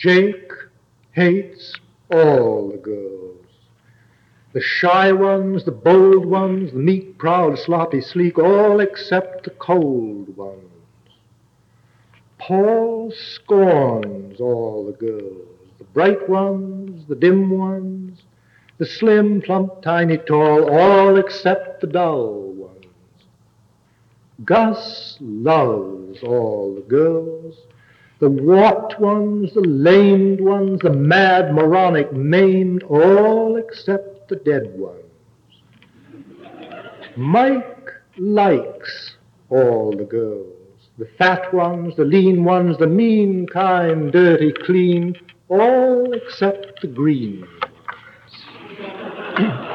Jake hates all the girls. The shy ones, the bold ones, the meek, proud, sloppy, sleek, all except the cold ones. Paul scorns all the girls, the bright ones, the dim ones, the slim, plump, tiny, tall, all except the dull ones. Gus loves all the girls, the warped ones, the lamed ones, the mad, moronic, maimed, all except the dead ones. Mike likes all the girls, the fat ones, the lean ones, the mean, kind, dirty, clean, all except the green ones.